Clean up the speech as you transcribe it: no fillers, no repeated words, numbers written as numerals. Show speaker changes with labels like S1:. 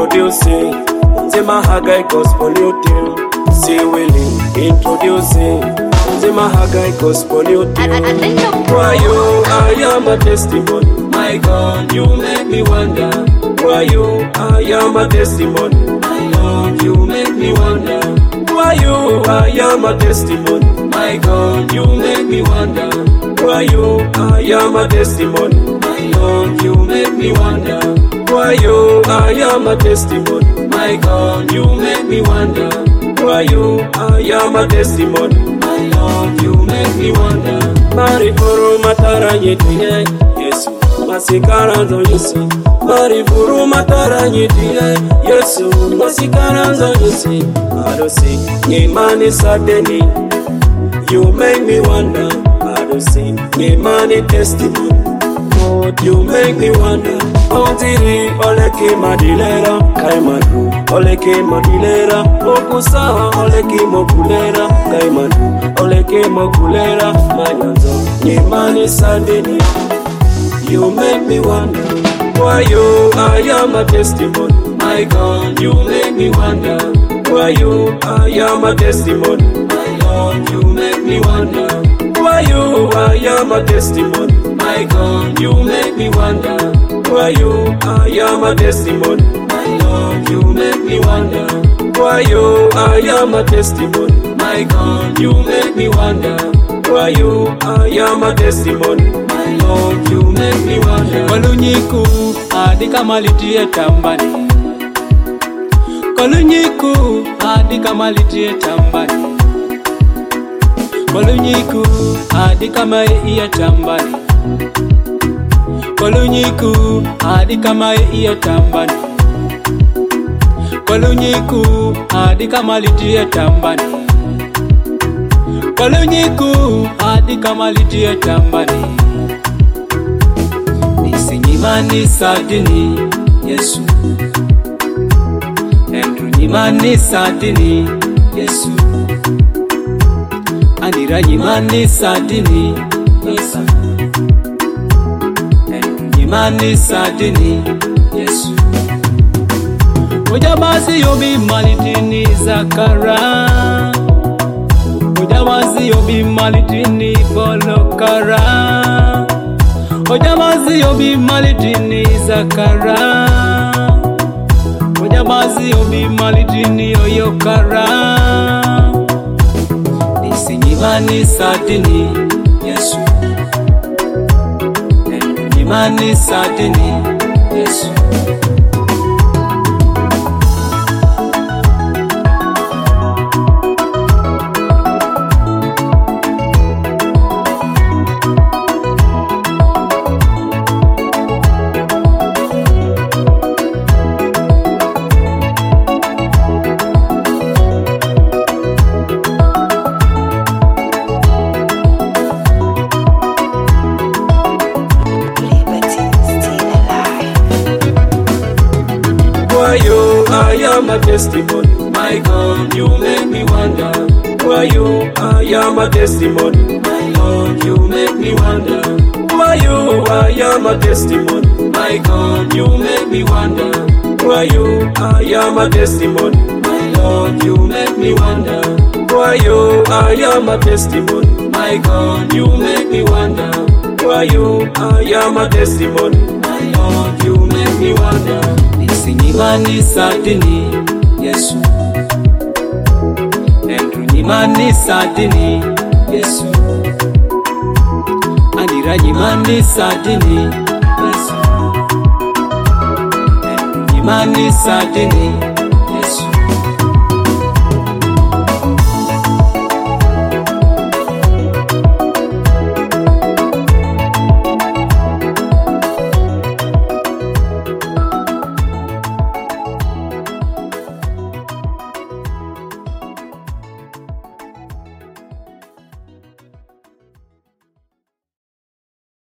S1: introducing Nzema Hagai Gospel Team. See willing introducing Nzema Hagai Gospel Team. Why you, I am a testimony. My God, you make me wonder. Why you, I am a testimony. My Lord, you make me wonder. Why you, I am a testimony. My God, you make me wonder. Why you, I am a testimony. My Lord, you make me wonder. Why you, I am a testimony. My God, you make me wonder. Why you, I am a testimony. My Lord, you make me wonder. Marifuru matara nyetiye Yesu masikaranzo Yesu. Marifuru matara nyetiye Yesu masikaranzo Yesu. Adosi nyimani sadeni. You make me wonder. Adosi nyimani testimony. God, you make me wonder. Ontiri oleke madilera kaimadu oleke madilera okusa oleke mokulera kaimadu oleke mokulera manyanzo nyimani sadeni. You make me wonder. Why you, I am a testimony. My God, you make me wonder. Why you, I am a testimony. My Lord, you make me wonder. Why you, I am a testimony. My God, you make me wonder. Why you, I am a testimony. My Lord, you make me wonder. Why you, I am a testimony. My God, you make me wonder. Why you, I am a testimony. My Lord, you make me wonder.
S2: Kolunyiku adika malitie tambani. Kolunyiku adika malitie tambani. Kolunyiku adika malitie tambani. Kolunyiku adika malitie tambani. Kolunyiku adika malitie tambani. Kolunyiku adika malitie tambani. Nyimani sadini Yesu. Endru nyimani sadini Yesu. Anira nyimani sadini Yesu. Endru nyimani sadini Yesu. Ujabasi yobi malitini zakara. Ujabasi yobi malitini bolokara. Ojamazi yobi malitini zakara. Ojamazi yobi malitini oyokara. Nisinyimani sadini Yesu. Nyimani sadini Yesu.
S1: Why you, I am a testimony. My God, you make me wonder. Why you, I am a testimony. My Lord, you make me wonder. Why you, I am a testimony. My God, you make me wonder. Why you, I am a testimony. My Lord, you make me wonder. Why you, I am a testimony. My God, you make me wonder. Why you, I am a testimony. My Lord, you make me wonder. Nyimani sadini Yesu. Endru nyimani sadini Yesu. Anira nyimani sadini Yesu. Endru nyimani sadini